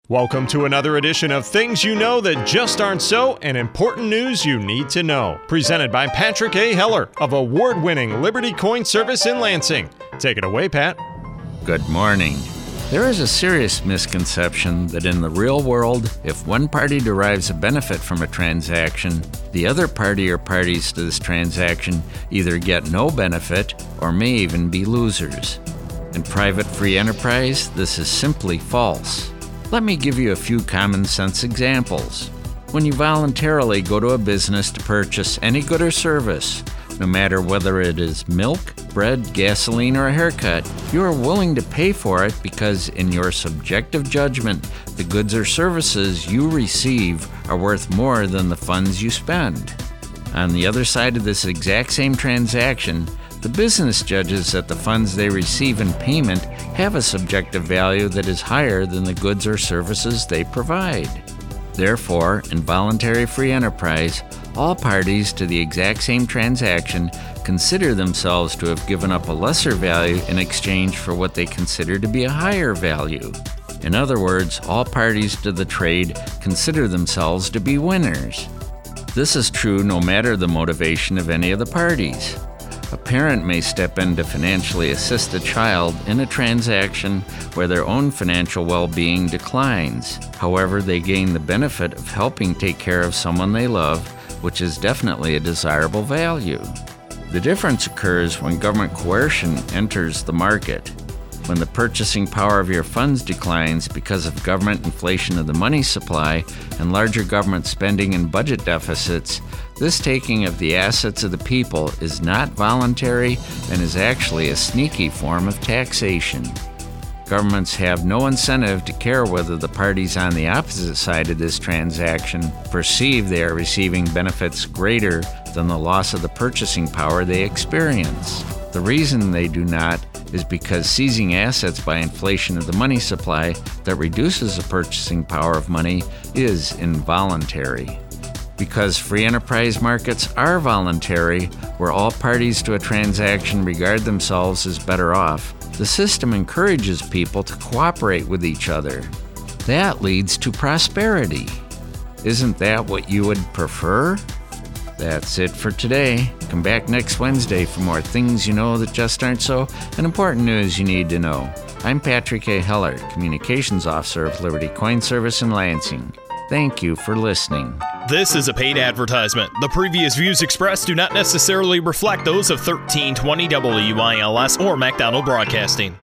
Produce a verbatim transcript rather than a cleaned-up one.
Welcome to another edition of Things You Know That Just Aren't So and Important News You Need to Know. Presented by Patrick A. Heller of award-winning Liberty Coin Service in Lansing. Take it away, Pat. Good morning. There is a serious misconception that in the real world, if one party derives a benefit from a transaction, the other party or parties to this transaction either get no benefit or may even be losers. In private free enterprise, this is simply false. Let me give you a few common sense examples. When you voluntarily go to a business to purchase any good or service, no matter whether it is milk, bread, gasoline, or a haircut, you are willing to pay for it because in your subjective judgment, the goods or services you receive are worth more than the funds you spend. On the other side of this exact same transaction, the business judges that the funds they receive in payment have a subjective value that is higher than the goods or services they provide. Therefore, in voluntary free enterprise, all parties to the exact same transaction consider themselves to have given up a lesser value in exchange for what they consider to be a higher value. In other words, all parties to the trade consider themselves to be winners. This is true no matter the motivation of any of the parties. A parent may step in to financially assist a child in a transaction where their own financial well-being declines. However, they gain the benefit of helping take care of someone they love, which is definitely a desirable value. The difference occurs when government coercion enters the market. When the purchasing power of your funds declines because of government inflation of the money supply and larger government spending and budget deficits, this taking of the assets of the people is not voluntary and is actually a sneaky form of taxation. Governments have no incentive to care whether the parties on the opposite side of this transaction perceive they are receiving benefits greater than the loss of the purchasing power they experience. The reason they do not is because seizing assets by inflation of the money supply that reduces the purchasing power of money is involuntary. Because free enterprise markets are voluntary, where all parties to a transaction regard themselves as better off, the system encourages people to cooperate with each other. That leads to prosperity. Isn't that what you would prefer? That's it for today. Come back next Wednesday for more Things You Know That Just Aren't So and Important News You Need to Know. I'm Patrick A. Heller, Communications Officer of Liberty Coin Service in Lansing. Thank you for listening. This is a paid advertisement. The previous views expressed do not necessarily reflect those of thirteen twenty W I L S or MacDonald Broadcasting.